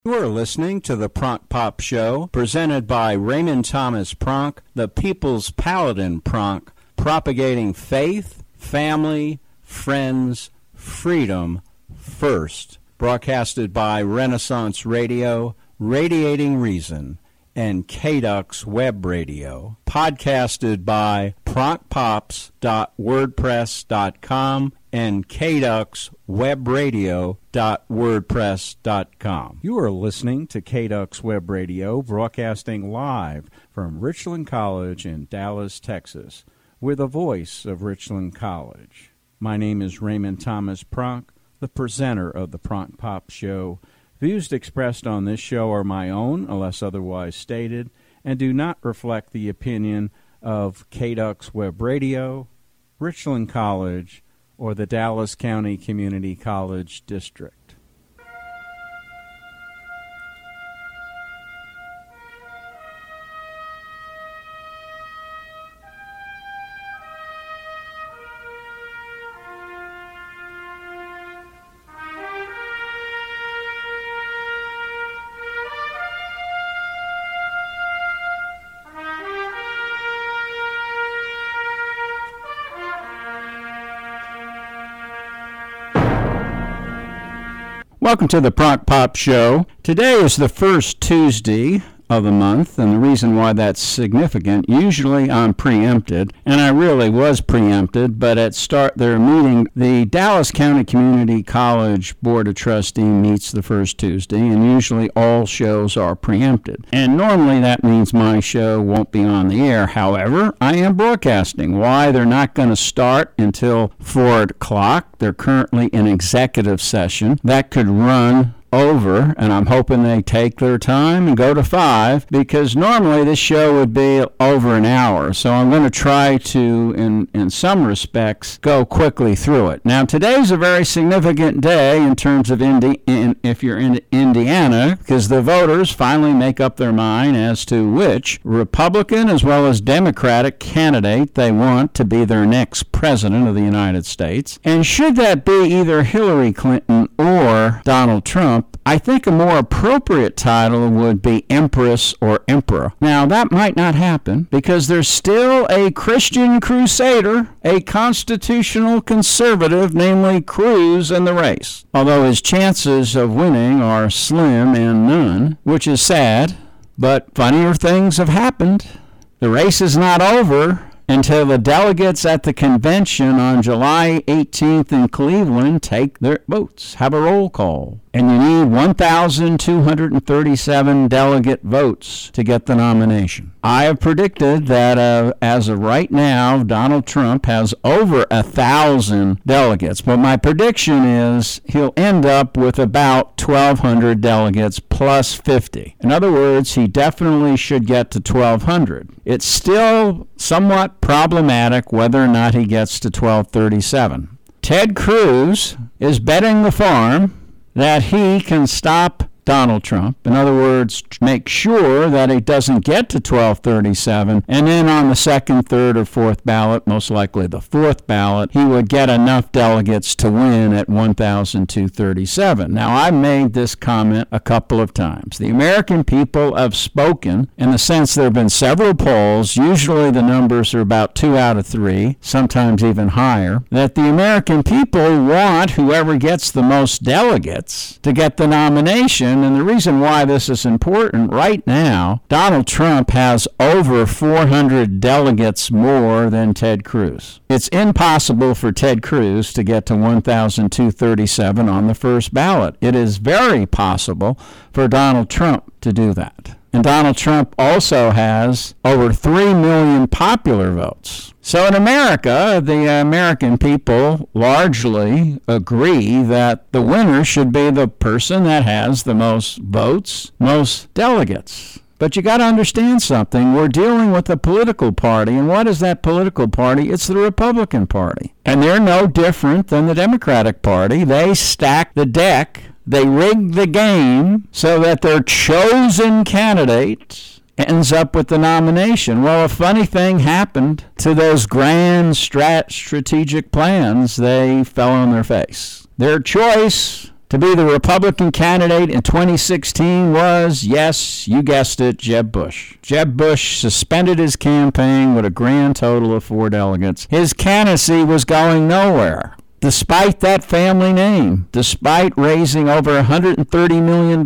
You are listening to the Pronk Pop Show, presented by Raymond Thomas Pronk, the People's Paladin Pronk, propagating faith, family, friends, freedom first. Broadcasted by Renaissance Radio, Radiating Reason, and KDUX Web Radio. Podcasted by pronkpops.wordpress.com and kduxwebradio.wordpress.com. You are listening to KDUX Web Radio, broadcasting live from Richland College in Dallas, Texas. We're the voice of Richland College. My name is Raymond Thomas Pronk, the presenter of the Pronk Pop Show. Views expressed on this show are my own, unless otherwise stated, and do not reflect the opinion of KDUX Web Radio, Richland College, or the Dallas County Community College District. Welcome to the Pronk Pop Show. Today is the first Tuesday of the month, and the reason why that's significant, usually I'm preempted, and I really was preempted, but they're meeting, the Dallas County Community College Board of Trustees meets the first Tuesday, and usually all shows are preempted. And normally that means my show won't be on the air. However, I am broadcasting. Why? They're not going to start until 4 o'clock. They're currently in executive session. That could run over, and I'm hoping they take their time and go to 5, because normally this show would be over an hour. So I'm going to try to, in some respects, go quickly through it. Now, today's a very significant day in terms of if you're in Indiana, because the voters finally make up their mind as to which Republican as well as Democratic candidate they want to be their next president of the United States. And should that be either Hillary Clinton or Donald Trump, I think a more appropriate title would be Empress or Emperor. Now, that might not happen because there's still a Christian crusader, a constitutional conservative, namely Cruz, in the race. Although his chances of winning are slim and none, which is sad, but funnier things have happened. The race is not over until the delegates at the convention on July 18th in Cleveland take their votes, have a roll call. And you need 1,237 delegate votes to get the nomination. I have predicted that as of right now, Donald Trump has over 1,000 delegates. But my prediction is he'll end up with about 1,200 delegates plus 50. In other words, he definitely should get to 1,200. It's still somewhat problematic whether or not he gets to 1,237. Ted Cruz is betting the farm that he can stop Donald Trump. In other words, make sure that he doesn't get to 1237, and then on the second, third, or fourth ballot, most likely the fourth ballot, he would get enough delegates to win at 1,237. Now, I've made this comment a couple of times. The American people have spoken in the sense there have been several polls, usually the numbers are about 2 out of 3, sometimes even higher, that the American people want whoever gets the most delegates to get the nomination. And the reason why this is important, right now, Donald Trump has over 400 delegates more than Ted Cruz. It's impossible for Ted Cruz to get to 1,237 on the first ballot. It is very possible for Donald Trump to do that. And Donald Trump also has over 3 million popular votes. So in America, the American people largely agree that the winner should be the person that has the most votes, most delegates. But you got to understand something. We're dealing with a political party, and what is that political party? It's the Republican Party. And they're no different than the Democratic Party. They stack the deck. They rig the game so that their chosen candidate ends up with the nomination. Well, a funny thing happened to those grand strategic plans. They fell on their face. Their choice to be the Republican candidate in 2016 was, yes, you guessed it, Jeb Bush. Jeb Bush suspended his campaign with a grand total of 4 delegates. His candidacy was going nowhere. Despite that family name, despite raising over $130 million,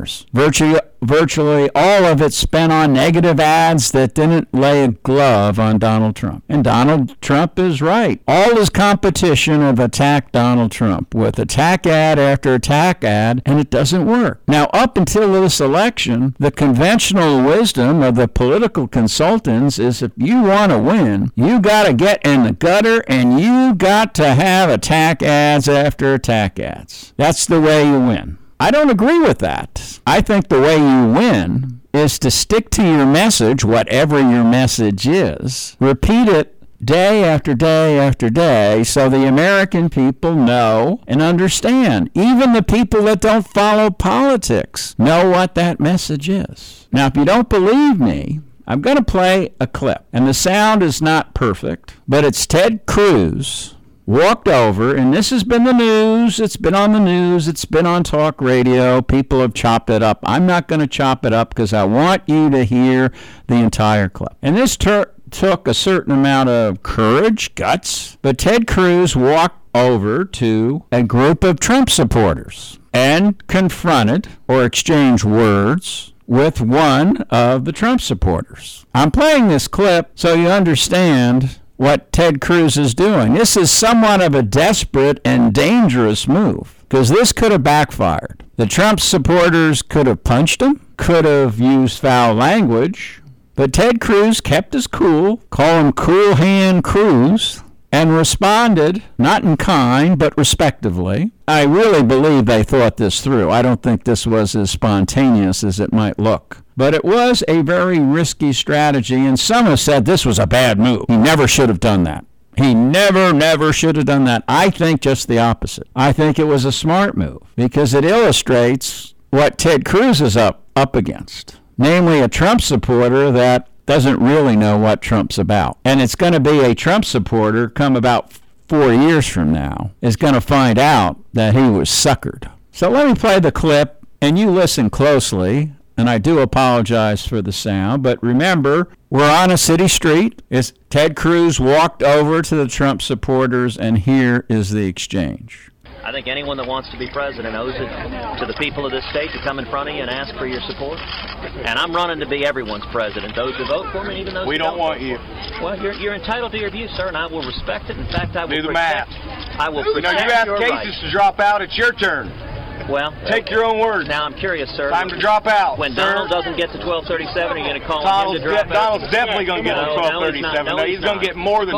virtually all of it spent on negative ads that didn't lay a glove on Donald Trump. And Donald Trump is right. All his competition have attacked Donald Trump with attack ad after attack ad, and it doesn't work. Now, up until this election, the conventional wisdom of the political consultants is if you want to win, you got to get in the gutter and you got to have attack ads after attack ads. That's the way you win. I don't agree with that. I think the way you win is to stick to your message, whatever your message is. Repeat it day after day after day so the American people know and understand. Even the people that don't follow politics know what that message is. Now, if you don't believe me, I'm going to play a clip. And the sound is not perfect, but it's Ted Cruz walked over, and this has been the news. It's been on the news. It's been on talk radio. People have chopped it up. I'm not going to chop it up because I want you to hear the entire clip. And this took a certain amount of courage, guts, but Ted Cruz walked over to a group of Trump supporters and confronted or exchanged words with one of the Trump supporters. I'm playing this clip so you understand what Ted Cruz is doing. This is somewhat of a desperate and dangerous move because this could have backfired. The Trump supporters could have punched him, could have used foul language, but Ted Cruz kept his cool, call him Cool Hand Cruz, and responded, not in kind, but respectively. I really believe they thought this through. I don't think this was as spontaneous as it might look. But it was a very risky strategy, and some have said this was a bad move. He never should have done that. He never should have done that. I think just the opposite. I think it was a smart move because it illustrates what Ted Cruz is up against, namely a Trump supporter that doesn't really know what Trump's about. And it's going to be a Trump supporter come about 4 years from now is going to find out that he was suckered. So let me play the clip, and you listen closely. And I do apologize for the sound, but remember, we're on a city street. Ted Cruz walked over to the Trump supporters, and here is the exchange. I think anyone that wants to be president owes it to the people of this state to come in front of you and ask for your support. And I'm running to be everyone's president, those who vote for me and even those who don't. We don't want you. Well, you're entitled to your view, sir, and I will respect it. In fact, I will do the math. I will protect you ask your cases rights. to drop out, it's your turn. Well, take your own words. Now I'm curious, sir. Time to drop out. When sir. Donald doesn't get to 1237, are you going to call him to drop out? Donald's definitely going to get to 1237. No, he's going to get more than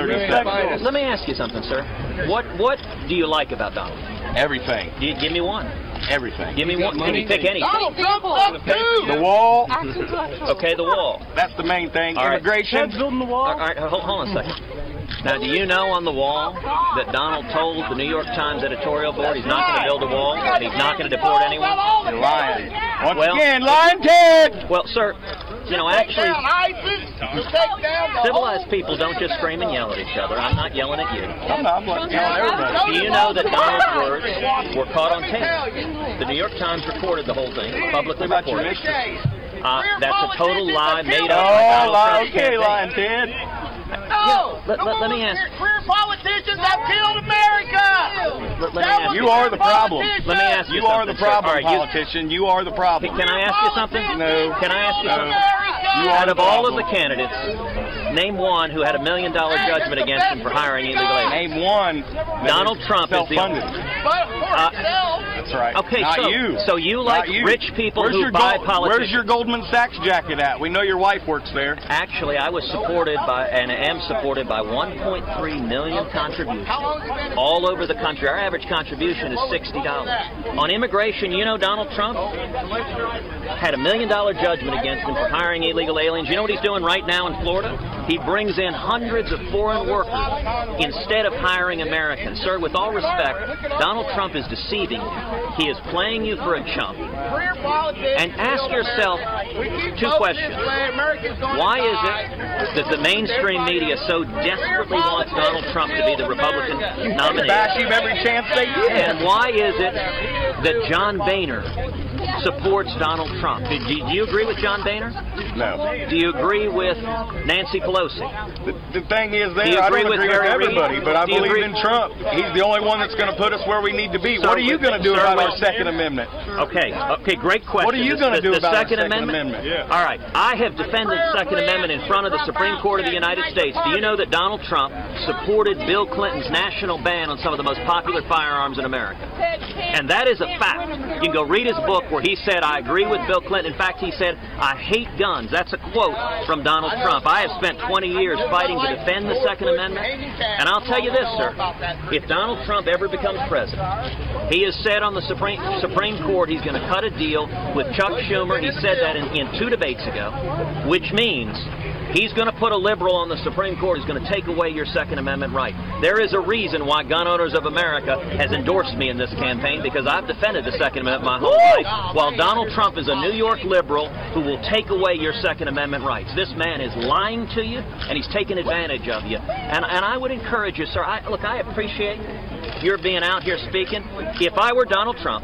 1237. Let me ask you something, sir. What do you like about Donald? Everything. Give me one. Everything. Give me one. Can you pick anything? Donald Trump up too. The wall. Okay, the wall. That's the main thing. All right. Immigration. Building the wall. All right, hold on a second. Now, do you know on the wall that Donald told the New York Times editorial board he's not going to build a wall and he's not going to deport anyone? You're lying. Once again, lying Ted! Well, sir, you know, actually, civilized people don't just scream and yell at each other. I'm not yelling at you. I'm yelling at everybody. Do you know that Donald's words were caught on tape? The New York Times recorded the whole thing, publicly reported. That's a total lie made up by Donald Trump's campaign. Okay, lying Ted. No! Let me ask. Career politicians have killed America! Let me ask you are the problem. Let me ask you something. You are the problem, right, politician. You are the problem. Can I ask you something? No. Can I ask you something? You are Out the of all of problem. the candidates, name one who had $1 million judgment against him for hiring illegal aliens. Name one. Donald Trump is the only. That's right. Okay, Not you. So you like rich people who buy politicians. Where's your Goldman Sachs jacket at? We know your wife works there. Actually, I was supported by, and am supported by 1.3 million contributions all over the country. Our average contribution is $60. On immigration, you know Donald Trump had $1 million judgment against him for hiring illegal aliens. You know what he's doing right now in Florida? He brings in hundreds of foreign workers instead of hiring Americans. Sir, with all respect, Donald Trump is deceiving you. He is playing you for a chump. And ask yourself two questions. Why is it that the mainstream media so desperately wants Donald Trump to be the Republican nominee? Bash him every chance they get. And why is it that John Boehner supports Donald Trump. Do you agree with John Boehner? No. Do you agree with Nancy Pelosi? The thing is, I don't agree with everybody, but I believe in Trump. He's the only one that's going to put us where we need to be. What are you going to do about our Second Amendment? Okay, great question. What are you going to do about Second our Second Amendment? Yeah. All right, I have defended the Second Amendment in front of the Supreme Court of the United States. Do you know that Donald Trump supported Bill Clinton's national ban on some of the most popular firearms in America? And that is a fact. You can go read his book where he said, I agree with Bill Clinton. In fact, he said, I hate guns. That's a quote from Donald Trump. I have spent 20 years fighting to defend the Second Amendment. And I'll tell you this, sir. If Donald Trump ever becomes president, he has said on the Supreme Court he's going to cut a deal with Chuck Schumer. He said that in 2 debates ago, which means he's going to put a liberal on the Supreme Court who's going to take away your Second Amendment right. There is a reason why Gun Owners of America has endorsed me in this campaign, because I've defended the Second Amendment my whole life, while Donald Trump is a New York liberal who will take away your Second Amendment rights. This man is lying to you, and he's taking advantage of you. And I would encourage you, sir, I appreciate your being out here speaking. If I were Donald Trump,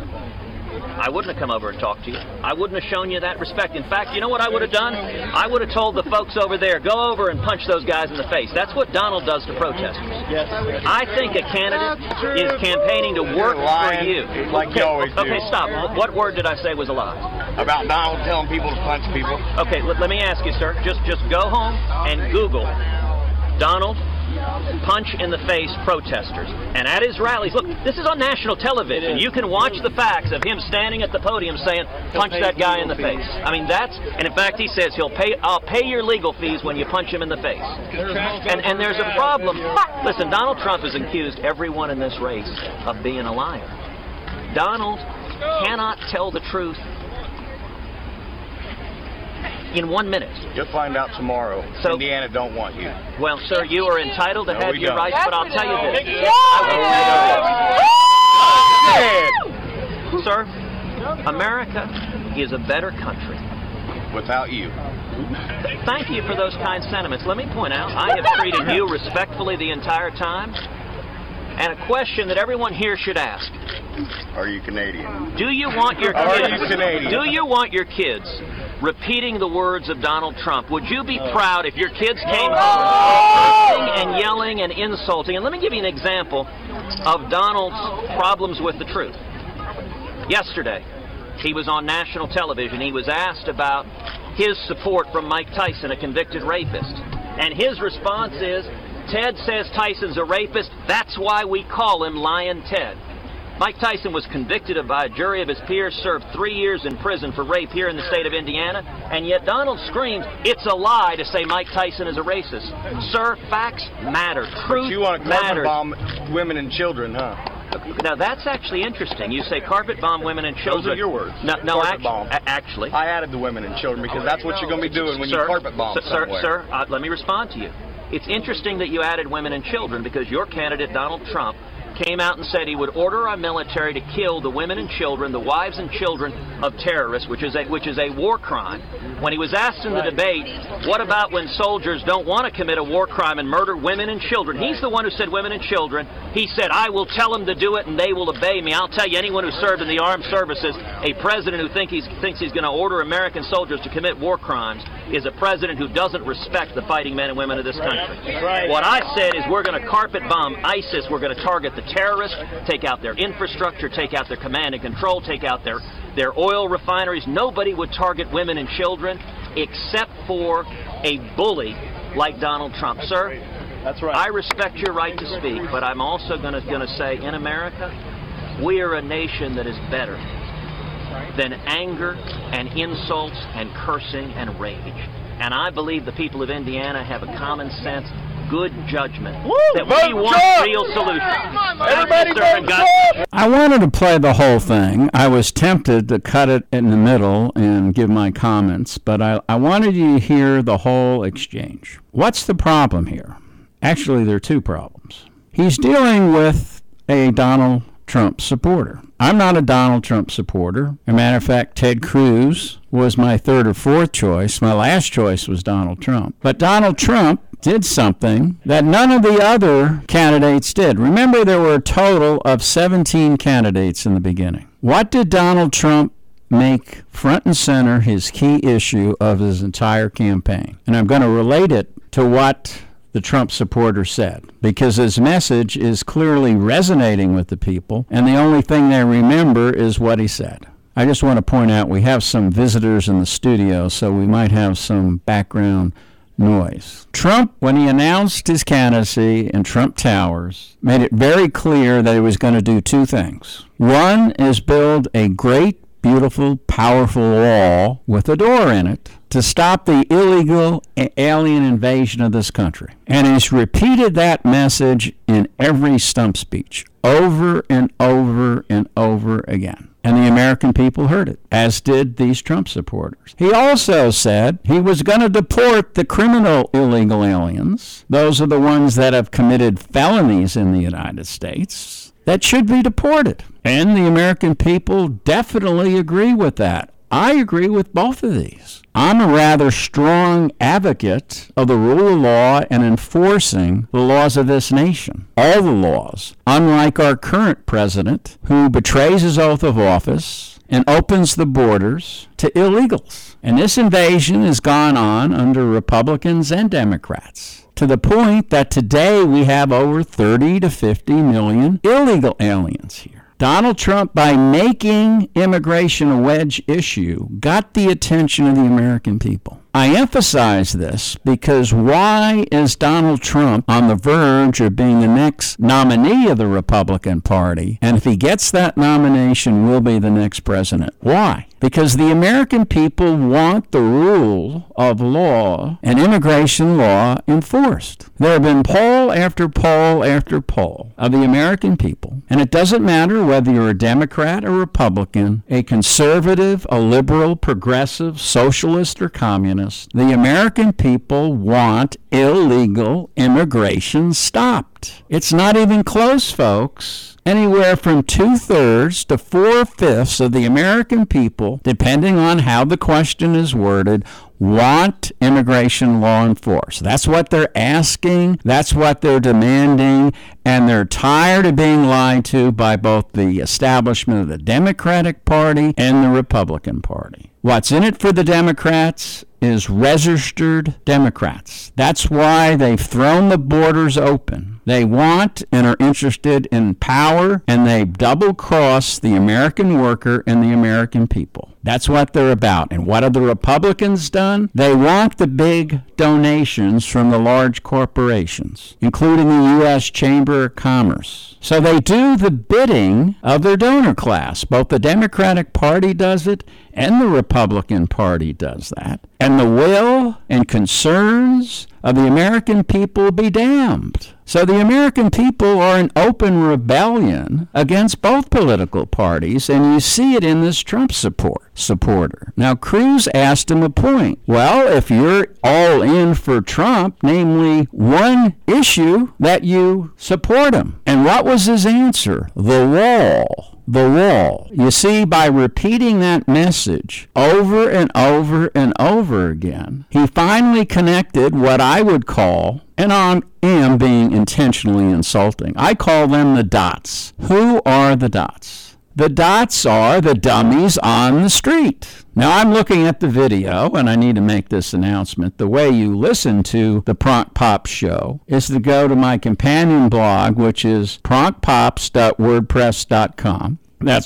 I wouldn't have come over and talked to you. I wouldn't have shown you that respect. In fact, you know what I would have done? I would have told the folks over there, go over and punch those guys in the face. That's what Donald does to protesters. Yes. I think a candidate is campaigning to work for you. Like you always do. Okay, stop. What word did I say was a lie? About Donald telling people to punch people. Okay, let me ask you, sir. Just go home and Google Donald punch in the face protesters. And at his rallies, look, this is on national television. You can watch the facts of him standing at the podium saying, punch that guy in the face. I mean, and in fact he says I'll pay your legal fees when you punch him in the face. And there's a problem. Listen, Donald Trump has accused everyone in this race of being a liar. Donald cannot tell the truth in 1 minute. You'll find out tomorrow. So, Indiana don't want you. Well, sir, you are entitled to have your rights, but I'll tell you this. Sir, America is a better country without you. Thank you for those kind sentiments. Let me point out, I have treated you respectfully the entire time. And a question that everyone here should ask. Are you Canadian? Do you want your kids? Are you Canadian? Do you want your kids repeating the words of Donald Trump? Would you be proud if your kids came home cursing and yelling and insulting? And let me give you an example of Donald's problems with the truth. Yesterday, he was on national television. He was asked about his support from Mike Tyson, a convicted rapist. And his response is, Ted says Tyson's a rapist. That's why we call him Lion Ted. Mike Tyson was convicted by a jury of his peers, served 3 years in prison for rape here in the state of Indiana, and yet Donald screams, it's a lie to say Mike Tyson is a racist. Sir, facts matter. Truth matters. You want to carpet bomb women and children, huh? Now, that's actually interesting. You say carpet bomb women and children. Those are your words. No, actually. I added the women and children because that's what you're going to be doing when you carpet bomb somewhere. Sir, let me respond to you. It's interesting that you added women and children because your candidate, Donald Trump, came out and said he would order our military to kill the women and children, the wives and children of terrorists, which is a war crime. When he was asked in the debate, what about when soldiers don't want to commit a war crime and murder women and children? He's the one who said women and children. He said, I will tell them to do it and they will obey me. I'll tell you, anyone who served in the armed services, a president who thinks he's going to order American soldiers to commit war crimes is a president who doesn't respect the fighting men and women of this country. What I said is we're going to carpet bomb ISIS. We're going to target the terrorists, take out their infrastructure, take out their command and control, take out their oil refineries. Nobody would target women and children except for a bully like Donald Trump. Sir, that's right. I respect your right to speak, but I'm also going to say in America, we are a nation that is better than anger and insults and cursing and rage. And I believe the people of Indiana have a common sense, good judgment that we want real solutions. Everybody vote Trump! I wanted to play the whole thing. I was tempted to cut it in the middle and give my comments, but I wanted you to hear the whole exchange. What's the problem here? Actually, there are two problems. He's dealing with a Donald Trump supporter. I'm not a Donald Trump supporter. As a matter of fact, Ted Cruz was my third or fourth choice. My last choice was Donald Trump. But Donald Trump did something that none of the other candidates did. Remember, there were a total of 17 candidates in the beginning. What did Donald Trump make front and center his key issue of his entire campaign? And I'm going to relate it to what the Trump supporter said, because his message is clearly resonating with the people, and the only thing they remember is what he said. I just want to point out we have some visitors in the studio, so we might have some background noise. Trump, when he announced his candidacy in Trump Towers, made it very clear that he was going to do two things. One is build a great, beautiful, powerful wall with a door in it to stop the illegal alien invasion of this country. And he's repeated that message in every stump speech over and over and over again. And the American people heard it, as did these Trump supporters. He also said he was going to deport the criminal illegal aliens. Those are the ones that have committed felonies in the United States that should be deported. And the American people definitely agree with that. I agree with both of these. I'm a rather strong advocate of the rule of law and enforcing the laws of this nation. All the laws. Unlike our current president, who betrays his oath of office and opens the borders to illegals. And this invasion has gone on under Republicans and Democrats, to the point that today we have over 30 to 50 million illegal aliens here. Donald Trump, by making immigration a wedge issue, got the attention of the American people. I emphasize this because why is Donald Trump on the verge of being the next nominee of the Republican Party? And if he gets that nomination, will be the next president. Why? Because the American people want the rule of law and immigration law enforced. There have been poll after poll after poll of the American people, and it doesn't matter whether you're a Democrat or Republican, a conservative, a liberal, progressive, socialist, or communist. The American people want illegal immigration stopped. It's not even close, folks. Anywhere from 2/3 to 4/5 of the American people, depending on how the question is worded, want immigration law enforced. That's what they're asking. That's what they're demanding. And they're tired of being lied to by both the establishment of the Democratic Party and the Republican Party. What's in it for the Democrats is registered Democrats. That's why they've thrown the borders open. They want and are interested in power, and they double-cross the American worker and the American people. That's what they're about. And what have the Republicans done? They want the big donations from the large corporations, including the U.S. Chamber of Commerce. So they do the bidding of their donor class. Both the Democratic Party does it and the Republican Party does that. And the will and concerns of the American people be damned. So the American people are in open rebellion against both political parties, and you see it in this Trump supporter. Now, Cruz asked him a point. Well, if you're all in for Trump, namely one issue that you support him. And what was his answer? The wall. The wall. You see, by repeating that message over and over and over again, he finally connected what I would call, and I am being intentionally insulting, I call them the dots. Who are the dots? The dots are the dummies on the street. Now, I'm looking at the video, and I need to make this announcement. The way you listen to the Pronk Pop Show is to go to my companion blog, which is pronkpops.wordpress.com. That's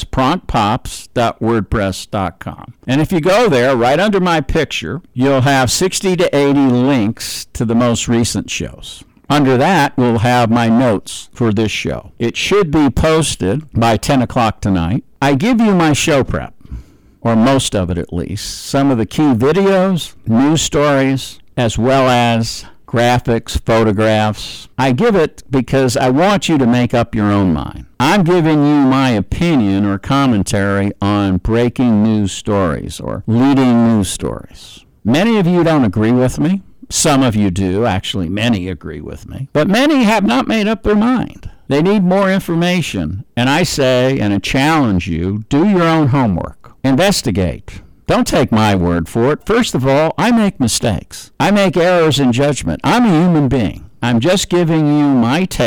pronkpops.wordpress.com. And if you go there, right under my picture, you'll have 60 to 80 links to the most recent shows. Under that, we'll have my notes for this show. It should be posted by 10 o'clock tonight. I give you my show prep, or most of it at least, some of the key videos, news stories, as well as graphics, photographs. I give it because I want you to make up your own mind. I'm giving you my opinion or commentary on breaking news stories or leading news stories. Many of you don't agree with me. Some of you do. Actually, many agree with me. But many have not made up their mind. They need more information. And I say, and I challenge you, do your own homework. Investigate. Don't take my word for it. First of all, I make mistakes. I make errors in judgment. I'm a human being. I'm just giving you my take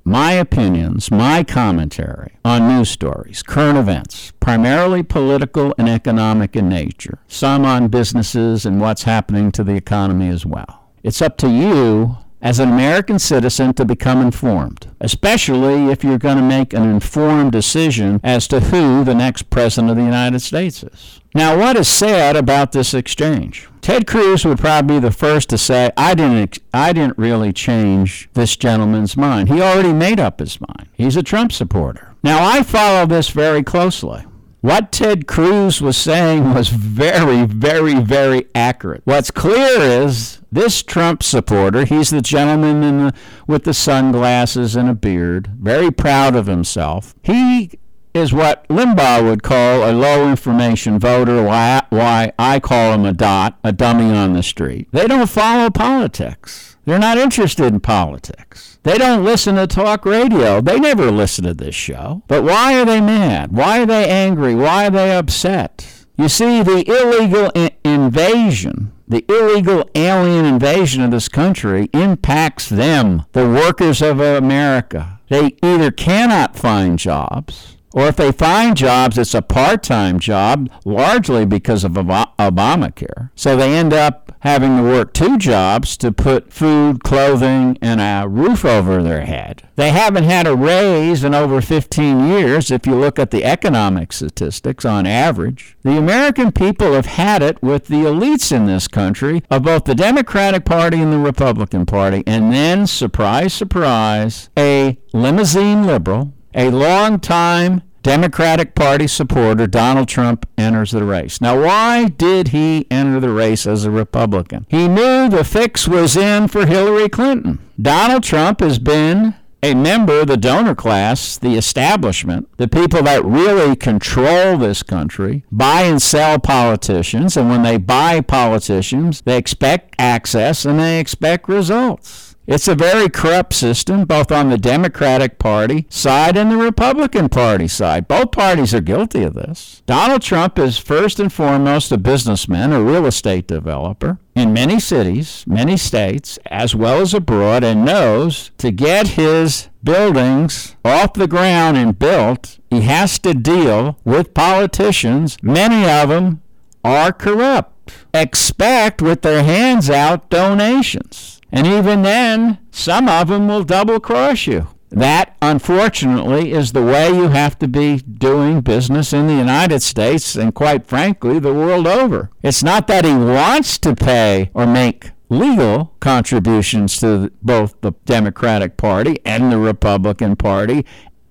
my opinions, my commentary on news stories, current events, primarily political and economic in nature, some on businesses and what's happening to the economy as well. It's up to you as an American citizen to become informed, especially if you're going to make an informed decision as to who the next president of the United States is. Now, what is said about this exchange? Ted Cruz would probably be the first to say, I didn't really change this gentleman's mind. He already made up his mind. He's a Trump supporter. Now, I follow this very closely. What Ted Cruz was saying was very, very, very accurate. What's clear is this Trump supporter, he's the gentleman with the sunglasses and a beard, very proud of himself. He is what Limbaugh would call a low-information voter, why I call him a dot, a dummy on the street. They don't follow politics. They're not interested in politics. They don't listen to talk radio. They never listen to this show. But why are they mad? Why are they angry? Why are they upset? You see, the illegal invasion, the illegal alien invasion of this country impacts them, the workers of America. They either cannot find jobs, or if they find jobs, it's a part-time job, largely because of Obamacare. So they end up having to work 2 jobs to put food, clothing, and a roof over their head. They haven't had a raise in over 15 years if you look at the economic statistics on average. The American people have had it with the elites in this country of both the Democratic Party and the Republican Party. And then, surprise, surprise, a limousine liberal, a long-time Democratic Party supporter, Donald Trump, enters the race. Now, why did he enter the race as a Republican? He knew the fix was in for Hillary Clinton. Donald Trump has been a member of the donor class, the establishment, the people that really control this country, buy and sell politicians. And when they buy politicians, they expect access and they expect results. It's a very corrupt system, both on the Democratic Party side and the Republican Party side. Both parties are guilty of this. Donald Trump is first and foremost a businessman, a real estate developer in many cities, many states, as well as abroad, and knows to get his buildings off the ground and built, he has to deal with politicians. Many of them are corrupt. Expect, with their hands out, donations. And even then, some of them will double-cross you. That, unfortunately, is the way you have to be doing business in the United States and, quite frankly, the world over. It's not that he wants to pay or make legal contributions to both the Democratic Party and the Republican Party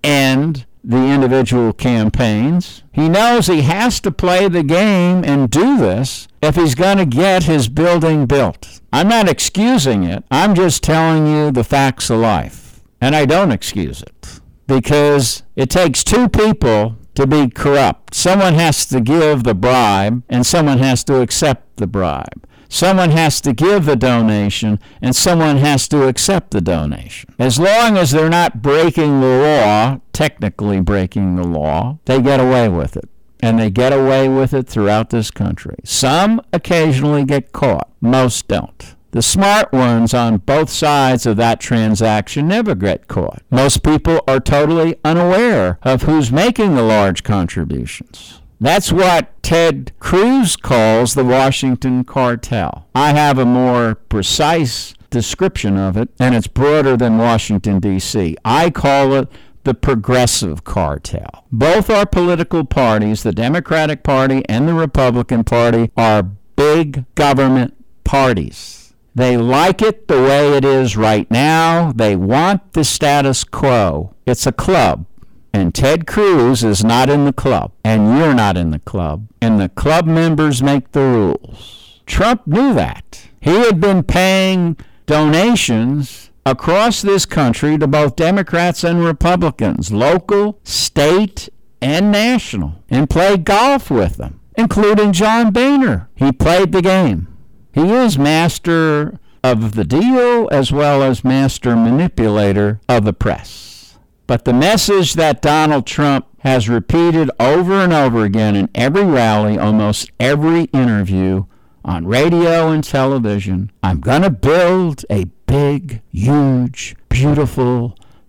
and the individual campaigns. He knows he has to play the game and do this if he's going to get his building built. I'm not excusing it. I'm just telling you the facts of life. And I don't excuse it because it takes 2 people to be corrupt. Someone has to give the bribe and someone has to accept the bribe. Someone has to give the donation, and someone has to accept the donation. As long as they're not breaking the law, technically breaking the law, they get away with it. And they get away with it throughout this country. Some occasionally get caught. Most don't. The smart ones on both sides of that transaction never get caught. Most people are totally unaware of who's making the large contributions. That's what Ted Cruz calls the Washington cartel. I have a more precise description of it, and it's broader than Washington, D.C. I call it the progressive cartel. Both our political parties, the Democratic Party and the Republican Party, are big government parties. They like it the way it is right now. They want the status quo. It's a club. And Ted Cruz is not in the club, and you're not in the club, and the club members make the rules. Trump knew that. He had been paying donations across this country to both Democrats and Republicans, local, state, and national, and played golf with them, including John Boehner. He played the game. He is master of the deal as well as master manipulator of the press. But the message that Donald Trump has repeated over and over again in every rally, almost every interview on radio and television, I'm going to build a big, huge, beautiful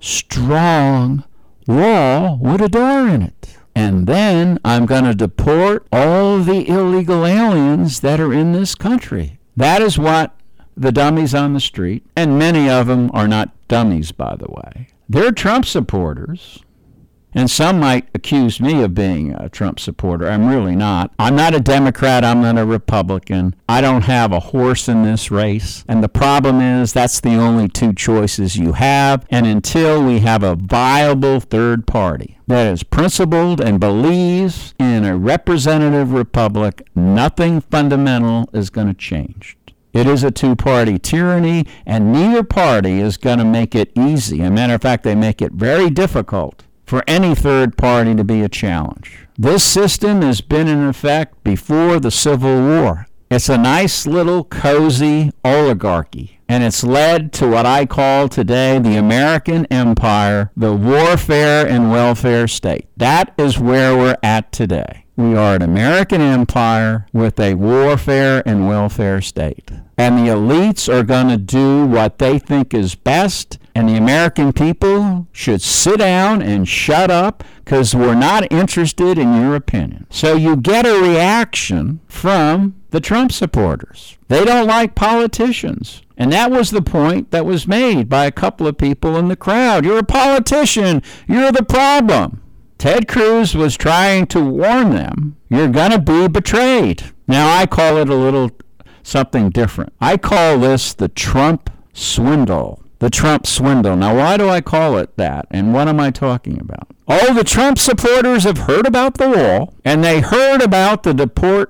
strong wall with a door in it. And then I'm going to deport all the illegal aliens that are in this country. That is what the dummies on the street, and many of them are not dummies, by the way. They're Trump supporters. And some might accuse me of being a Trump supporter. I'm really not. I'm not a Democrat. I'm not a Republican. I don't have a horse in this race. And the problem is that's the only two choices you have. And until we have a viable third party that is principled and believes in a representative republic, nothing fundamental is going to change. It is a two-party tyranny, and neither party is going to make it easy. As a matter of fact, they make it very difficult for any third party to be a challenge. This system has been in effect before the Civil War. It's a nice little cozy oligarchy, and it's led to what I call today the American empire, the warfare and welfare state. That is where we're at today. We are an American empire with a warfare and welfare state. And the elites are going to do what they think is best, and the American people should sit down and shut up because we're not interested in your opinion. So you get a reaction from the Trump supporters. They don't like politicians. And that was the point that was made by a couple of people in the crowd. You're a politician. You're the problem. Ted Cruz was trying to warn them, you're going to be betrayed. Now, I call it a little something different. I call this the Trump swindle. The Trump swindle. Now, why do I call it that? And what am I talking about? Oh, the Trump supporters have heard about the wall, and they heard about the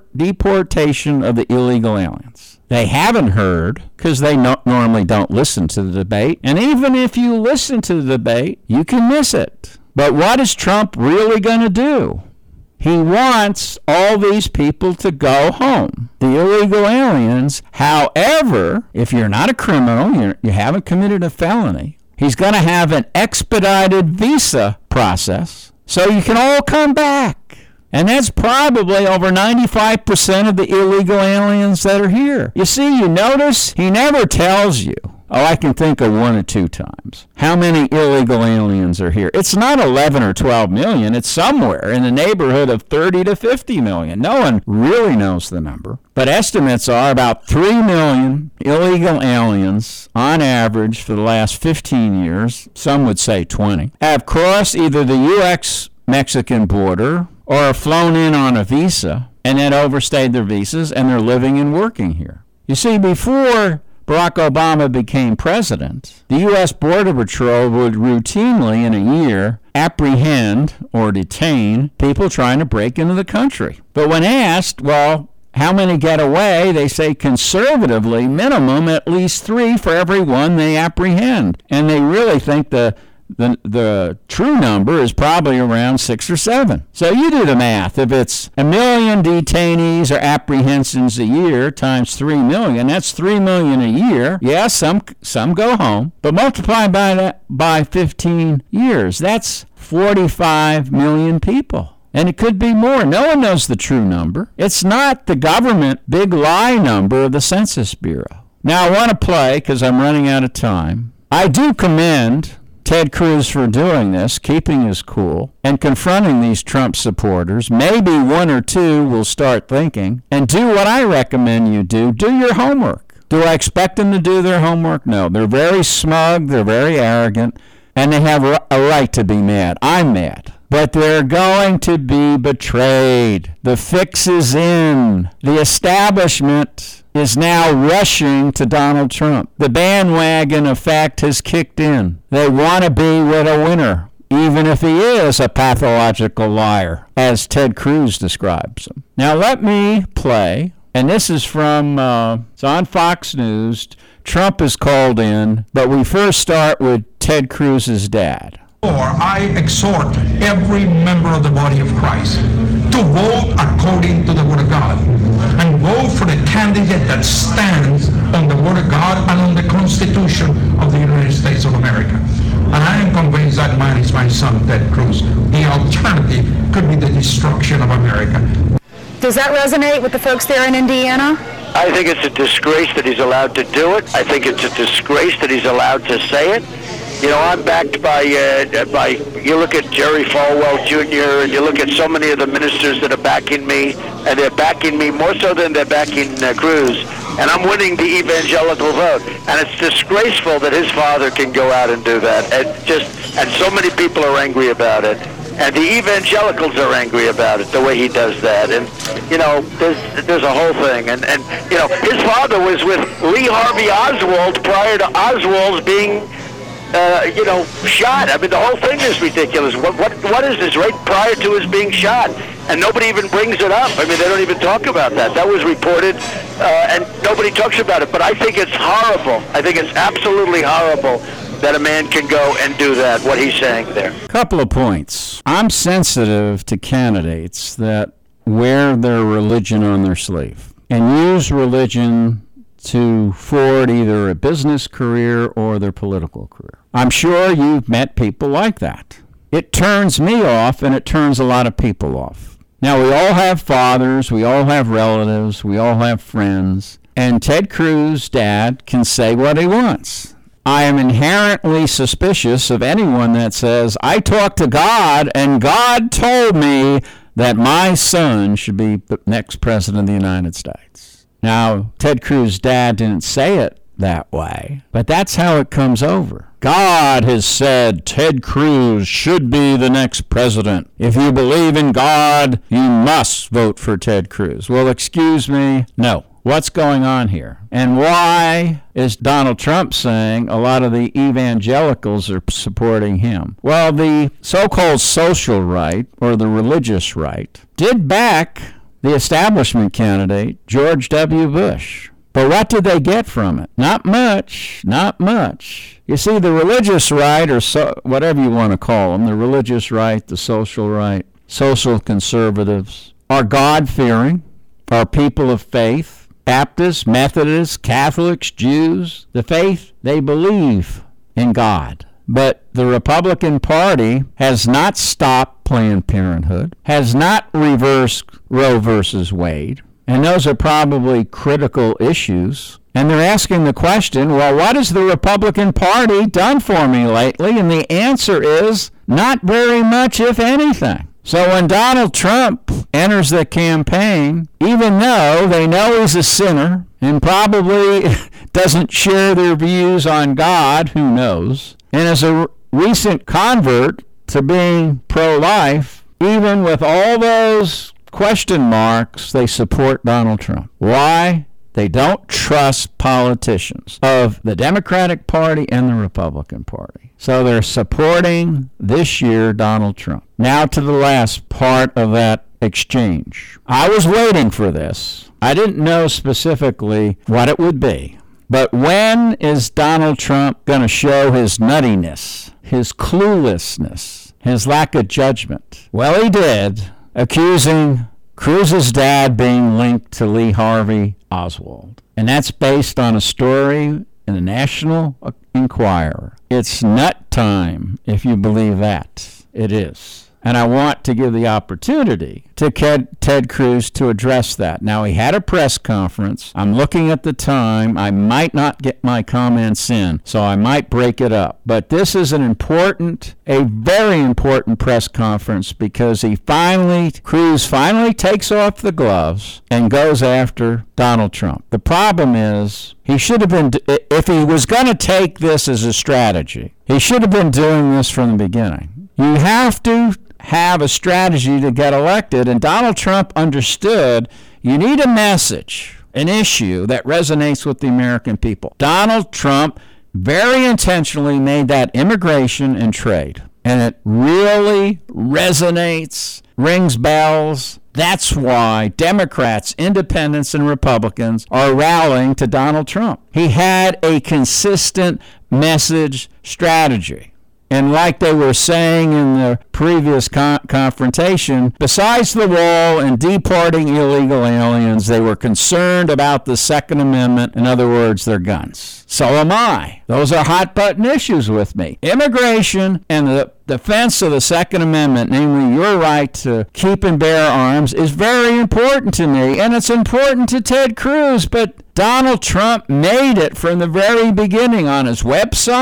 deportation of the illegal aliens. They haven't heard, because they normally don't listen to the debate. And even if you listen to the debate, you can miss it. But what is Trump really going to do? He wants all these people to go home, the illegal aliens. However, if you're not a criminal, you haven't committed a felony, he's going to have an expedited visa process so you can all come back. And that's probably over 95% of the illegal aliens that are here. You see, you notice he never tells you. Oh, I can think of one or two times. How many illegal aliens are here? It's not 11 or 12 million. It's somewhere in the neighborhood of 30 to 50 million. No one really knows the number. But estimates are about 3 million illegal aliens on average for the last 15 years, some would say 20, have crossed either the U.S.-Mexican border or have flown in on a visa and then overstayed their visas, and they're living and working here. You see, before Barack Obama became president, the U.S. Border Patrol would routinely in a year apprehend or detain people trying to break into the country. But when asked, well, how many get away, they say conservatively, minimum at least 3 for every one they apprehend. And they really think the true number is probably around 6 or 7. So you do the math. If it's 1 million detainees or apprehensions a year times 3 million, that's 3 million a year. Yeah, some go home, but multiply by that by 15 years, that's 45 million people. And it could be more. No one knows the true number. It's not the government big lie number of the Census Bureau. Now, I want to play, because I'm running out of time. I do commend Ted Cruz for doing this, keeping his cool, and confronting these Trump supporters. Maybe 1 or 2 will start thinking, and do what I recommend you do. Do your homework. Do I expect them to do their homework? No. They're very smug, they're very arrogant, and they have a right to be mad. I'm mad. But they're going to be betrayed. The fix is in. The establishment is now rushing to Donald Trump. The bandwagon effect has kicked in. They want to be with a winner, even if he is a pathological liar, as Ted Cruz describes him. Now let me play, and this is from, it's on Fox News. Trump is called in, but we first start with Ted Cruz's dad. I exhort every member of the body of Christ to vote according to the Word of God and vote for the candidate that stands on the Word of God and on the Constitution of the United States of America. And I am convinced that man is my son, Ted Cruz. The alternative could be the destruction of America. Does that resonate with the folks there in Indiana? I think it's a disgrace that he's allowed to do it. I think it's a disgrace that he's allowed to say it. I'm backed by you look at Jerry Falwell Jr. and you look at so many of the ministers that are backing me, and they're backing me more so than they're backing Cruz, and I'm winning the evangelical vote. And it's disgraceful that his father can go out and do that, and so many people are angry about it. And the evangelicals are angry about it, the way he does that. And, there's a whole thing. And his father was with Lee Harvey Oswald prior to Oswald's being, shot. I mean, the whole thing is ridiculous. What is this, right prior to his being shot? And nobody even brings it up. I mean, they don't even talk about that. That was reported, and nobody talks about it. But I think it's horrible. I think it's absolutely horrible that a man can go and do that, what he's saying there. Couple of points. I'm sensitive to candidates that wear their religion on their sleeve and use religion to forward either a business career or their political career. I'm sure you've met people like that. It turns me off, and it turns a lot of people off. Now, we all have fathers, we all have relatives, we all have friends, and Ted Cruz's dad can say what he wants. I am inherently suspicious of anyone that says, I talked to God, and God told me that my son should be the next president of the United States. Now, Ted Cruz's dad didn't say it that way, but that's how it comes over. God has said Ted Cruz should be the next president. If you believe in God, you must vote for Ted Cruz. Well, excuse me, no. What's going on here? And why is Donald Trump saying a lot of the evangelicals are supporting him? Well, the so-called social right, or the religious right, did back the establishment candidate, George W. Bush. But what did they get from it? Not much, not much. You see, the religious right, or whatever you want to call them, the religious right, the social right, social conservatives, are God-fearing, are people of faith, Baptists, Methodists, Catholics, Jews. The faith, they believe in God. But the Republican Party has not stopped Planned Parenthood, has not reversed Roe versus Wade, and those are probably critical issues. And they're asking the question, well, what has the Republican Party done for me lately? And the answer is not very much, if anything. So when Donald Trump enters the campaign, even though they know he's a sinner and probably doesn't share their views on God, who knows, and as a recent convert to being pro-life, even with all those question marks, they support Donald Trump. Why? They don't trust politicians of the Democratic Party and the Republican Party. So they're supporting this year Donald Trump. Now to the last part of that exchange. I was waiting for this. I didn't know specifically what it would be. But when is Donald Trump going to show his nuttiness, his cluelessness, his lack of judgment? Well, he did, accusing Cruz's dad being linked to Lee Harvey Oswald. And that's based on a story in the National Enquirer. It's nut time, if you believe that. It is. And I want to give the opportunity to Ted Cruz to address that. Now, he had a press conference. I'm looking at the time. I might not get my comments in, so I might break it up. But this is a very important press conference because Cruz finally takes off the gloves and goes after Donald Trump. The problem is, he should have been, if he was going to take this as a strategy, he should have been doing this from the beginning. You have to have a strategy to get elected, and Donald Trump understood you need a message, an issue that resonates with the American people. Donald Trump very intentionally made that immigration and trade, and it really resonates, rings bells. That's why Democrats, independents, and Republicans are rallying to Donald Trump. He had a consistent message strategy. And like they were saying in the previous confrontation, besides the wall and deporting illegal aliens, they were concerned about the Second Amendment, in other words, their guns. So am I. Those are hot-button issues with me. Immigration and the defense of the Second Amendment, namely your right to keep and bear arms, is very important to me, and it's important to Ted Cruz, but Donald Trump made it from the very beginning on his website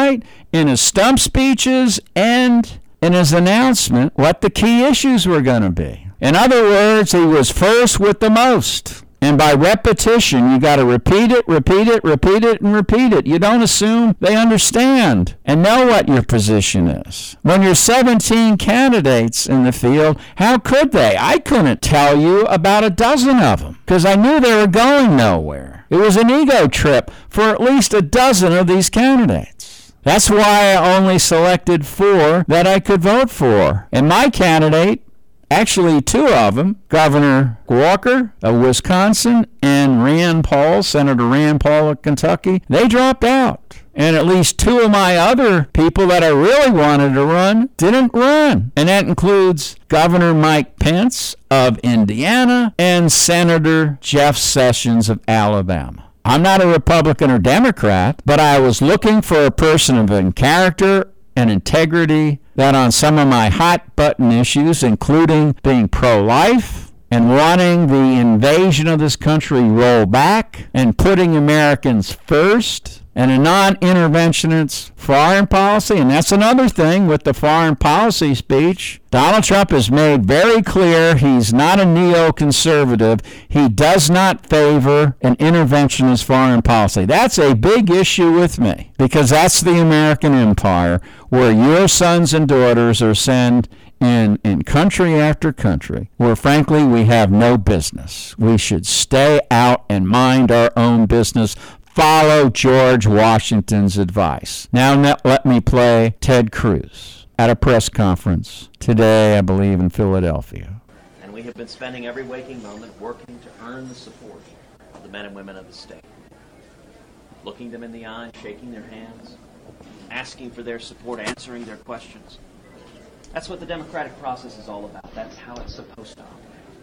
in his stump speeches and in his announcement what the key issues were going to be. In other words, he was first with the most. And by repetition, you got to repeat it, repeat it, repeat it, and repeat it. You don't assume they understand and know what your position is. When you're 17 candidates in the field, how could they? I couldn't tell you about a dozen of them because I knew they were going nowhere. It was an ego trip for at least a dozen of these candidates. That's why I only selected 4 that I could vote for. And my candidate, actually 2 of them, Governor Walker of Wisconsin and Rand Paul, Senator Rand Paul of Kentucky, they dropped out. And at least 2 of my other people that I really wanted to run didn't run. And that includes Governor Mike Pence of Indiana and Senator Jeff Sessions of Alabama. I'm not a Republican or Democrat, but I was looking for a person of character and integrity that on some of my hot-button issues, including being pro-life and wanting the invasion of this country rolled back and putting Americans first, and a non-interventionist foreign policy. And that's another thing with the foreign policy speech. Donald Trump has made very clear he's not a neoconservative. He does not favor an interventionist foreign policy. That's a big issue with me because that's the American empire where your sons and daughters are sent in country after country where, frankly, we have no business. We should stay out and mind our own business. Follow George Washington's advice. Now let me play Ted Cruz at a press conference today, I believe, in Philadelphia. And we have been spending every waking moment working to earn the support of the men and women of the state. Looking them in the eye, shaking their hands, asking for their support, answering their questions. That's what the democratic process is all about. That's how it's supposed to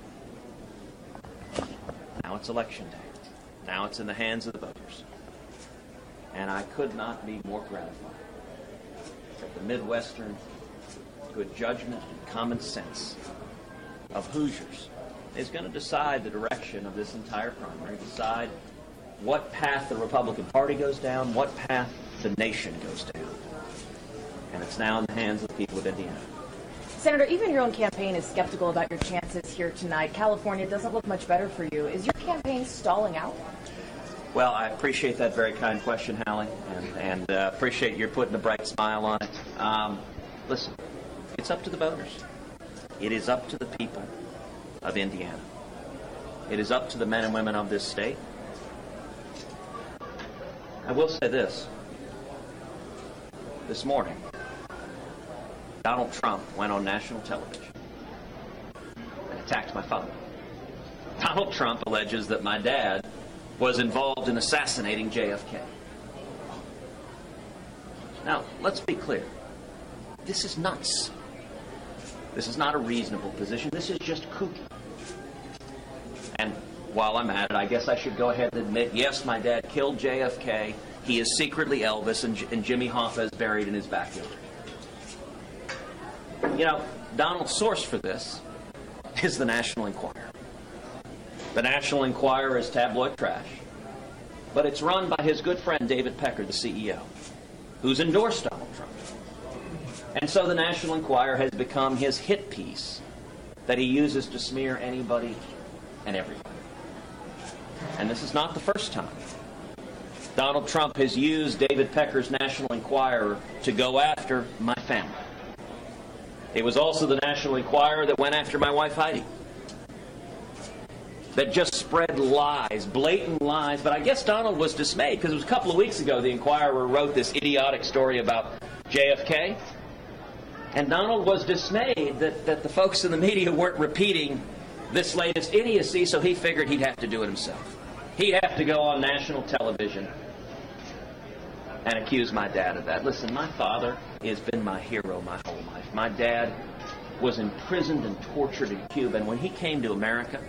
operate. Now it's election day. Now it's in the hands of the voters. And I could not be more gratified that the Midwestern good judgment and common sense of Hoosiers is going to decide the direction of this entire primary, decide what path the Republican Party goes down, what path the nation goes down. And it's now in the hands of the people of Indiana. Senator, even your own campaign is skeptical about your chances here tonight. California doesn't look much better for you. Is your campaign stalling out? Well, I appreciate that very kind question, Hallie, and appreciate your putting a bright smile on it. Listen, it's up to the voters. It is up to the people of Indiana. It is up to the men and women of this state. I will say this. This morning, Donald Trump went on national television and attacked my father. Donald Trump alleges that my dad was involved in assassinating JFK. Now, let's be clear. This is nuts. This is not a reasonable position. This is just kooky. And while I'm at it, I guess I should go ahead and admit, yes, my dad killed JFK. He is secretly Elvis, and Jimmy Hoffa is buried in his backyard. You know, Donald's source for this is the National Enquirer. The National Enquirer is tabloid trash, but it's run by his good friend David Pecker, the CEO, who's endorsed Donald Trump. And so the National Enquirer has become his hit piece that he uses to smear anybody and everybody. And this is not the first time. Donald Trump has used David Pecker's National Enquirer to go after my family. It was also the National Enquirer that went after my wife Heidi, that just spread lies, blatant lies. But I guess Donald was dismayed because it was a couple of weeks ago the Enquirer wrote this idiotic story about JFK. And Donald was dismayed that the folks in the media weren't repeating this latest idiocy, so he figured he'd have to do it himself. He'd have to go on national television and accuse my dad of that. Listen, my father has been my hero my whole life. My dad was imprisoned and tortured in Cuba, and when he came to America,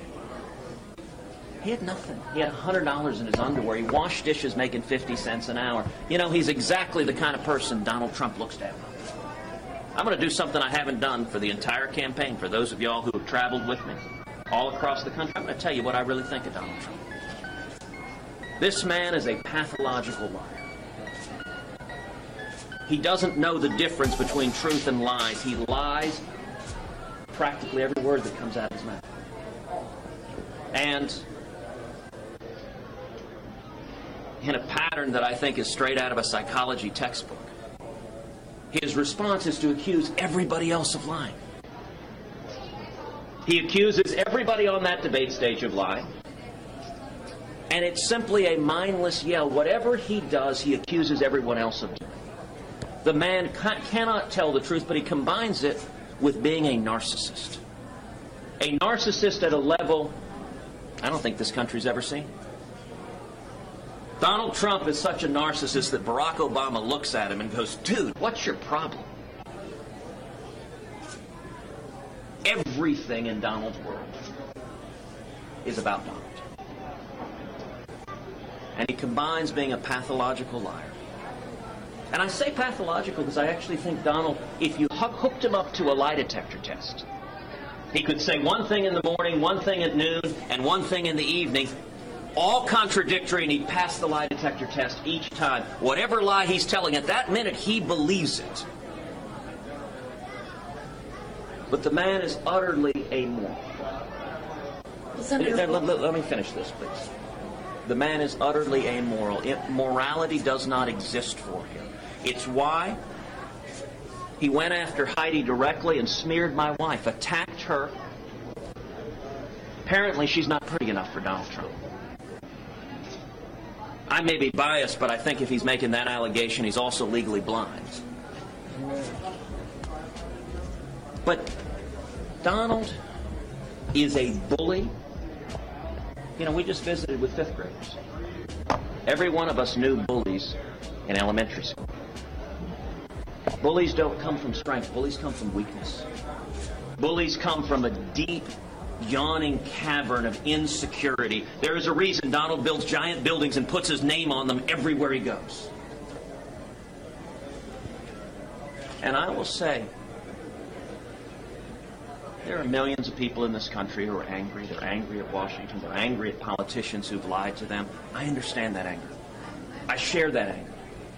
he had nothing. He had $100 in his underwear. He washed dishes making 50 cents an hour. You know, he's exactly the kind of person Donald Trump looks down on. I'm going to do something I haven't done for the entire campaign. For those of y'all who have traveled with me all across the country, I'm going to tell you what I really think of Donald Trump. This man is a pathological liar. He doesn't know the difference between truth and lies. He lies practically every word that comes out of his mouth. And in a pattern that I think is straight out of a psychology textbook, his response is to accuse everybody else of lying. He accuses everybody on that debate stage of lying. And it's simply a mindless yell. Whatever he does, he accuses everyone else of doing. The man cannot tell the truth, but he combines it with being a narcissist. A narcissist at a level I don't think this country's ever seen. Donald Trump is such a narcissist that Barack Obama looks at him and goes, dude, what's your problem? Everything in Donald's world is about Donald. And he combines being a pathological liar. And I say pathological because I actually think Donald, if you hooked him up to a lie detector test, he could say one thing in the morning, one thing at noon, and one thing in the evening, all contradictory, and he'd pass the lie detector test each time. Whatever lie he's telling at that minute, he believes it. But the man is utterly amoral. Let me finish this, please. The man is utterly amoral. Morality does not exist for him. It's why he went after Heidi directly and smeared my wife, attacked her. Apparently, she's not pretty enough for Donald Trump. I may be biased, but I think if he's making that allegation, he's also legally blind. But Donald is a bully. You know, we just visited with fifth graders. Every one of us knew bullies in elementary school. Bullies don't come from strength. Bullies come from weakness. Bullies come from a deep, yawning cavern of insecurity. There is a reason Donald builds giant buildings and puts his name on them everywhere he goes. And I will say, there are millions of people in this country who are angry. They're angry at Washington. They're angry at politicians who've lied to them. I understand that anger. I share that anger.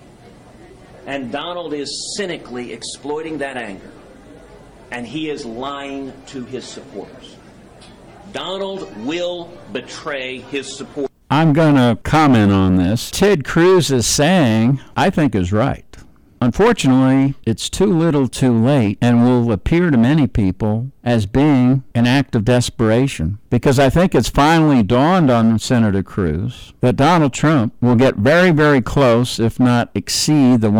And Donald is cynically exploiting that anger. And he is lying to his supporters. Donald will betray his supporters. I'm going to comment on this. Ted Cruz is saying, I think is right. Unfortunately, it's too little too late and will appear to many people as being an act of desperation, because I think it's finally dawned on Senator Cruz that Donald Trump will get very, very close, if not exceed, the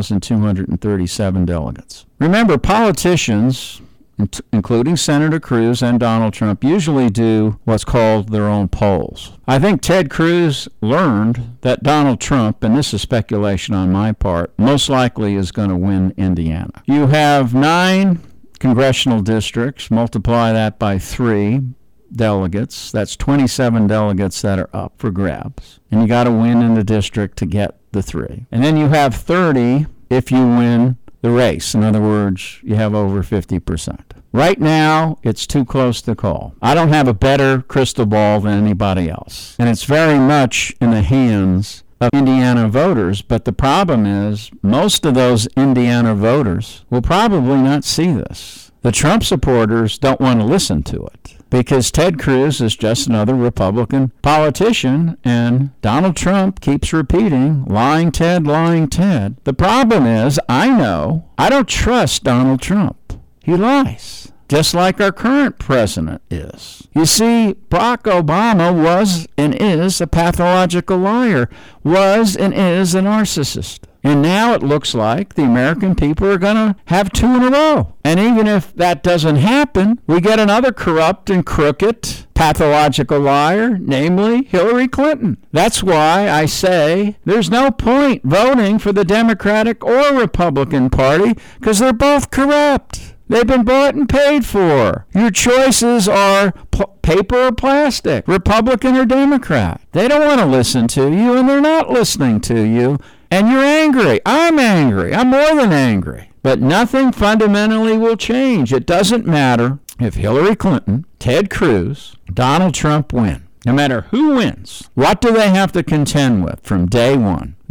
1,237 delegates. Remember, politicians, including Senator Cruz and Donald Trump, usually do what's called their own polls. I think Ted Cruz learned that Donald Trump, and this is speculation on my part, most likely is going to win Indiana. You have 9 congressional districts, multiply that by 3 delegates. That's 27 delegates that are up for grabs. And you got to win in the district to get the 3. And then you have 30 if you win the race. In other words, you have over 50%. Right now, it's too close to call. I don't have a better crystal ball than anybody else. And it's very much in the hands of Indiana voters. But the problem is, most of those Indiana voters will probably not see this. The Trump supporters don't want to listen to it, because Ted Cruz is just another Republican politician, and Donald Trump keeps repeating, lying Ted, lying Ted. The problem is, I don't trust Donald Trump. He lies, just like our current president is. You see, Barack Obama was and is a pathological liar, was and is a narcissist. And now it looks like the American people are going to have 2 in a row. And even if that doesn't happen, we get another corrupt and crooked pathological liar, namely Hillary Clinton. That's why I say there's no point voting for the Democratic or Republican Party, because they're both corrupt. They've been bought and paid for. Your choices are paper or plastic, Republican or Democrat. They don't want to listen to you, and they're not listening to you. And you're angry. I'm angry. I'm more than angry. But nothing fundamentally will change. It doesn't matter if Hillary Clinton, Ted Cruz, Donald Trump win. No matter who wins, what do they have to contend with from day one?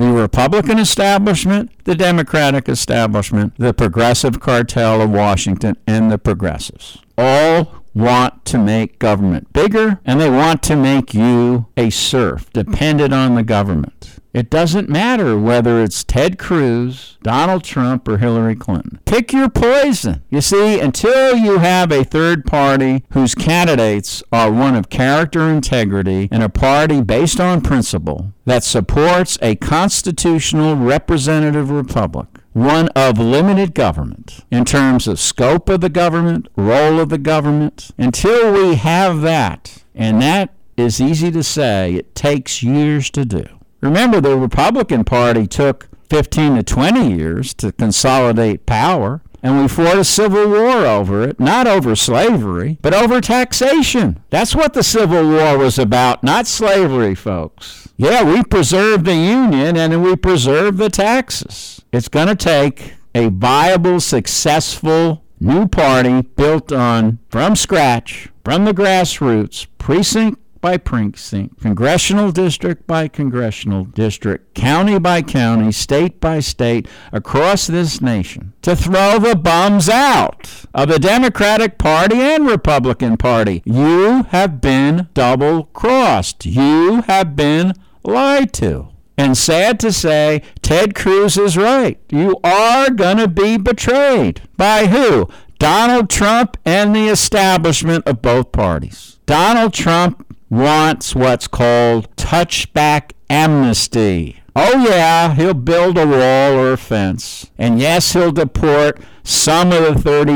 The Republican establishment, the Democratic establishment, the progressive cartel of Washington, and the progressives all want to make government bigger, and they want to make you a serf, dependent on the government. It doesn't matter whether it's Ted Cruz, Donald Trump, or Hillary Clinton. Pick your poison. You see, until you have a third party whose candidates are one of character integrity and a party based on principle that supports a constitutional representative republic, one of limited government in terms of scope of the government, role of the government, until we have that, and that is easy to say, it takes years to do. Remember, the Republican Party took 15 to 20 years to consolidate power, and we fought a civil war over it, not over slavery, but over taxation. That's what the Civil War was about, not slavery, folks. Yeah, we preserved the Union, and we preserved the taxes. It's going to take a viable, successful new party built on, from scratch, from the grassroots, precinct by precinct, congressional district by congressional district, county by county, state by state, across this nation, to throw the bums out of the Democratic Party and Republican Party. You have been double-crossed. You have been lied to. And sad to say, Ted Cruz is right. You are going to be betrayed. By who? Donald Trump and the establishment of both parties. Donald Trump wants what's called touchback amnesty. Oh yeah, he'll build a wall or a fence. And yes, he'll deport some of the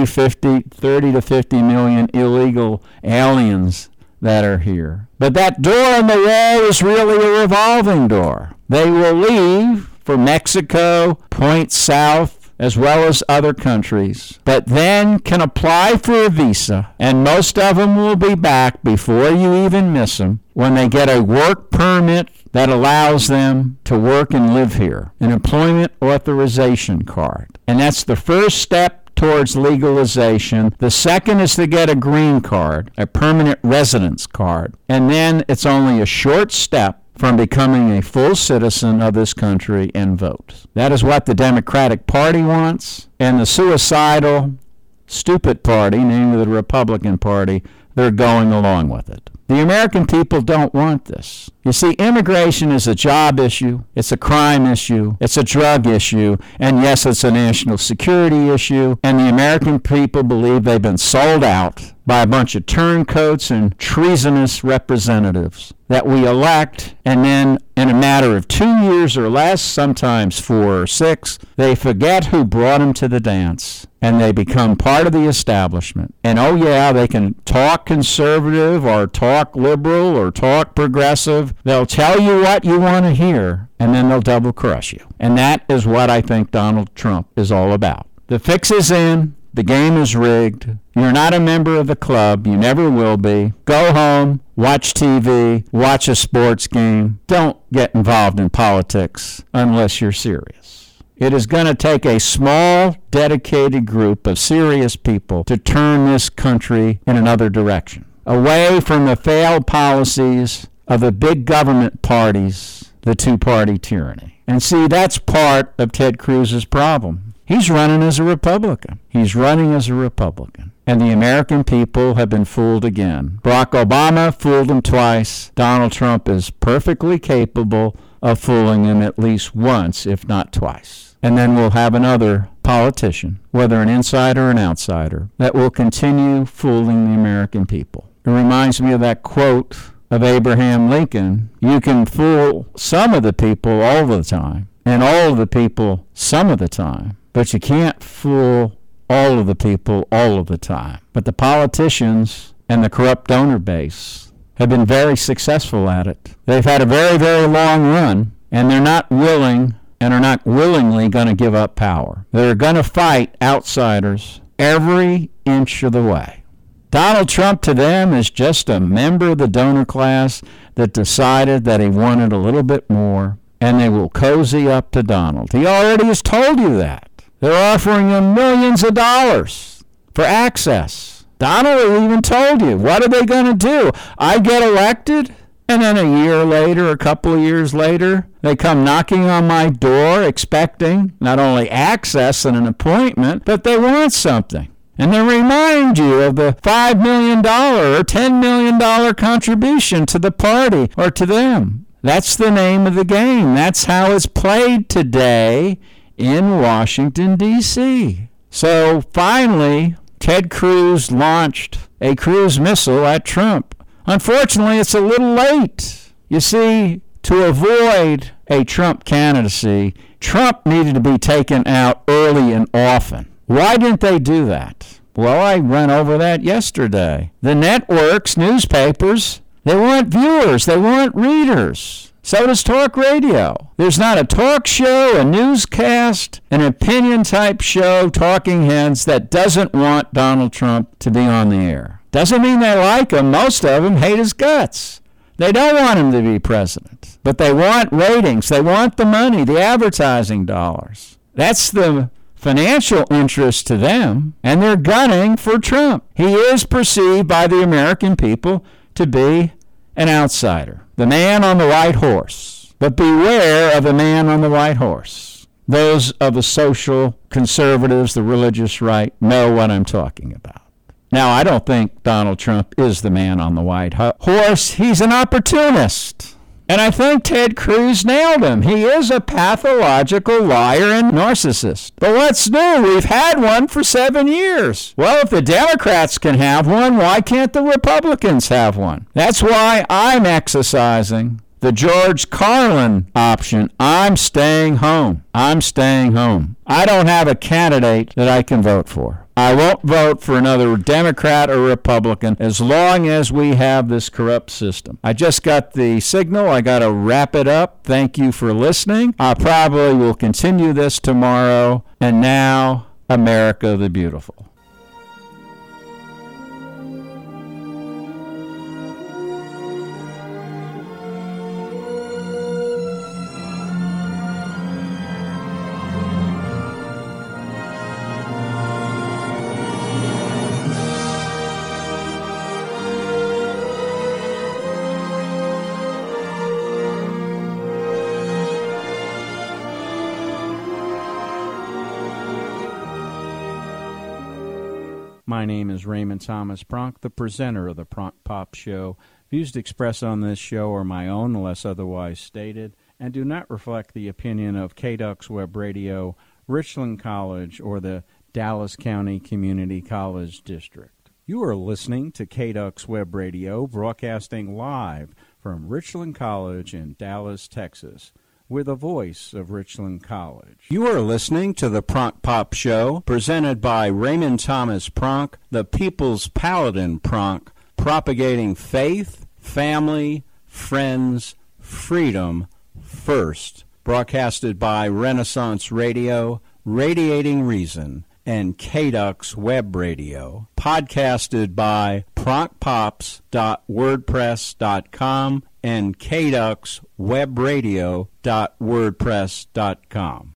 30 to 50 million illegal aliens that are here. But that door in the wall is really a revolving door. They will leave for Mexico, point south, as well as other countries, but then can apply for a visa, and most of them will be back before you even miss them when they get a work permit that allows them to work and live here, an employment authorization card. And that's the first step towards legalization. The second is to get a green card, a permanent residence card, and then it's only a short step from becoming a full citizen of this country and vote. That is what the Democratic Party wants, and the suicidal, stupid party, namely the Republican Party, they're going along with it. The American people don't want this. You see, immigration is a job issue, it's a crime issue, it's a drug issue, and yes, it's a national security issue, and the American people believe they've been sold out by a bunch of turncoats and treasonous representatives that we elect, and then in a matter of 2 years or less, sometimes 4 or 6, they forget who brought them to the dance, and they become part of the establishment. And oh yeah, they can talk conservative or talk liberal or talk progressive. They'll tell you what you want to hear, and then they'll double cross you. And that is what I think Donald Trump is all about. The fix is in. The game is rigged. You're not a member of the club. You never will be. Go home, watch TV, watch a sports game. Don't get involved in politics unless you're serious. It is going to take a small, dedicated group of serious people to turn this country in another direction, away from the failed policies of the big government parties, the two-party tyranny. And see, that's part of Ted Cruz's problem. He's running as a Republican. He's running as a Republican. And the American people have been fooled again. Barack Obama fooled them twice. Donald Trump is perfectly capable of fooling them at least once, if not twice. And then we'll have another politician, whether an insider or an outsider, that will continue fooling the American people. It reminds me of that quote of Abraham Lincoln: you can fool some of the people all the time, and all of the people some of the time, but you can't fool all of the people all of the time. But the politicians and the corrupt donor base have been very successful at it. They've had a very, very long run, and they're not willing and are not willingly going to give up power. They're going to fight outsiders every inch of the way. Donald Trump to them is just a member of the donor class that decided that he wanted a little bit more, and they will cozy up to Donald. He already has told you that. They're offering him millions of dollars for access. Donald even told you, what are they going to do? I get elected, And then a year later, a couple of years later, they come knocking on my door expecting not only access and an appointment, but they want something. And they remind you of the $5 million or $10 million contribution to the party or to them. That's the name of the game. That's how it's played today in Washington, D.C. So finally, Ted Cruz launched a cruise missile at Trump. Unfortunately, it's a little late. You see, to avoid a Trump candidacy, Trump needed to be taken out early and often. Why didn't they do that? Well, I went over that yesterday. The networks, newspapers, they want viewers, they want readers. So does talk radio. There's not a talk show, a newscast, an opinion-type show, talking heads that doesn't want Donald Trump to be on the air. Doesn't mean they like him. Most of them hate his guts. They don't want him to be president. But they want ratings. They want the money, the advertising dollars. That's the financial interest to them, and they're gunning for Trump. He is perceived by the American people to be an outsider, the man on the white horse. But beware of the man on the white horse. Those of the social conservatives, the religious right, know what I'm talking about. Now, I don't think Donald Trump is the man on the white horse. He's an opportunist. And I think Ted Cruz nailed him. He is a pathological liar and narcissist. But what's new? We've had one for 7 years. Well, if the Democrats can have one, why can't the Republicans have one? That's why I'm exercising the George Carlin option. I'm staying home. I'm staying home. I don't have a candidate that I can vote for. I won't vote for another Democrat or Republican as long as we have this corrupt system. I just got the signal. I got to wrap it up. Thank you for listening. I probably will continue this tomorrow. And now, America the Beautiful. My name is Raymond Thomas Pronk, the presenter of the Pronk Pop Show. Views expressed on this show are my own, unless otherwise stated, and do not reflect the opinion of KDUX Web Radio, Richland College, or the Dallas County Community College District. You are listening to KDUX Web Radio, broadcasting live from Richland College in Dallas, Texas. We're the voice of Richland College. You are listening to the Pronk Pop Show, presented by Raymond Thomas Pronk, the People's Paladin Pronk, propagating faith, family, friends, freedom first. Broadcasted by Renaissance Radio, Radiating Reason, and KDUX Web Radio. Podcasted by pronkpops.wordpress.com and KDUXWebRadio.wordpress.com.